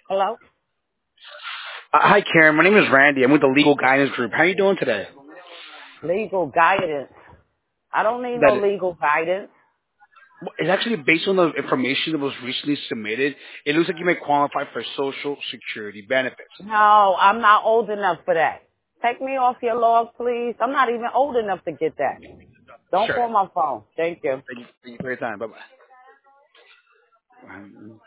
Hello? Hi, Karen. My name is Randy. I'm with the Legal Guidance Group. How are you doing today? Legal guidance. I don't need no That legal guidance. is actually based on the information that was recently submitted. It looks like you may qualify for Social Security benefits. No, I'm not old enough for that. Take me off your log, please. I'm not even old enough to get that. Don't Sure. call my phone. Thank you. Thank you for your time. Bye bye.